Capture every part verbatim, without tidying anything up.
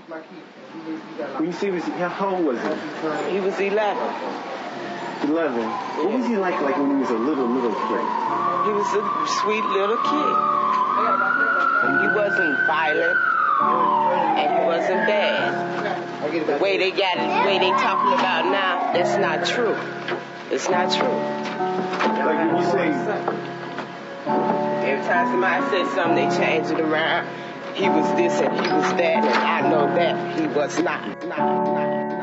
When you say he was, how old was he? He was eleven. eleven. What was he like, like when he was a little, little kid? He was a sweet little kid. He wasn't violent, and he wasn't bad. The way they got it, the way they talking about now, that's not true. It's not true. Like when you say... Every time somebody says something, they change it around. He was this and he was that, and I know that he was not. not, not,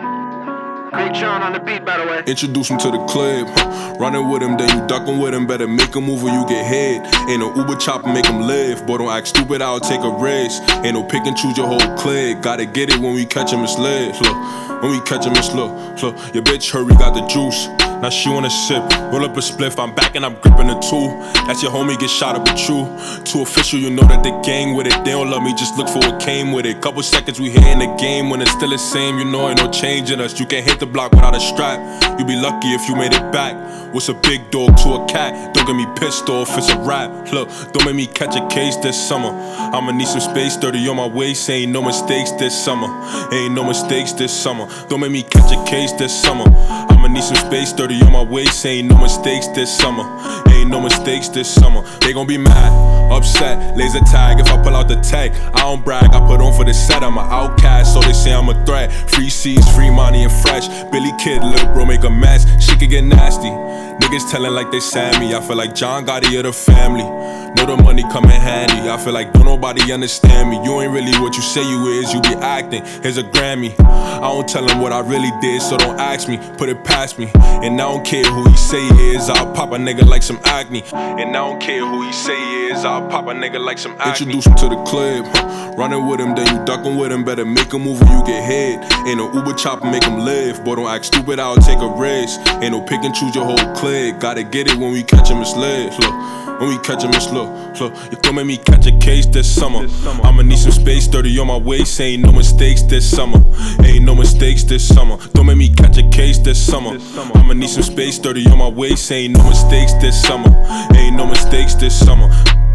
not. Great John on the beat, by the way. Introduce him to the club, huh? Running with him, then you ducking with him. Better make a move or you get hit. Ain't no Uber chopper, make him live. Boy, don't act stupid, I'll take a risk. Ain't no pick and choose your whole clique. Gotta get it when we catch him, it's lit. Look, when we catch him, it's look. Look, your bitch heard we got the juice. Now she wanna sip, roll up a spliff, I'm back and I'm gripping a tool. That's your homie, get shot up with you. Too official, you know that the gang with it. They don't love me, just look for what came with it. Couple seconds we here in the game, when it's still the same, you know ain't no change in us. You can't hit the block without a strap. You be lucky if you made it back. What's a big dog to a cat? Don't get me pissed off, it's a rap. Look, don't make me catch a case this summer. I'ma need some space, thirty on my waist. Ain't no mistakes this summer. Ain't no mistakes this summer. Don't make me catch a case this summer. I'ma need some space, thirty on my waist, ain't no mistakes this summer. Ain't no mistakes this summer. They gon' be mad, upset, laser tag if I pull out the tag. I don't brag, I put on for the set. I'm an outcast, so they say I'm a threat. Free seeds, free money and fresh. Billy Kid, lil' bro, make a mess. Shit could get nasty. Niggas telling like they Sammy. I feel like John Gotti of the family. Know the money come in handy. I feel like don't nobody understand me. You ain't really what you say you is, you be acting. Here's a Grammy. I don't tell him what I really did, so don't ask me. Put it past me. And I don't care who he say he is, I'll pop a nigga like some acne. And I don't care who he say he is, I'll pop a nigga like some acne. Introduce him to the club, huh? Running with him, then you ducking with him. Better make a move or you get hit. Ain't no Uber chopper, make him live. Boy, don't act stupid, I'll take a risk. Ain't no pick and choose your whole clique. Gotta get it when we catch him, it's lit. Look, when we catch him, it's look. Look, you don't make me catch a case this summer. I'ma need some space, thirty on my waist. Ain't no mistakes this summer. Ain't no mistakes this summer. Don't make me catch a case this summer. I'ma need some space, thirty on my waist. Ain't no mistakes this summer. Ain't no mistakes this summer.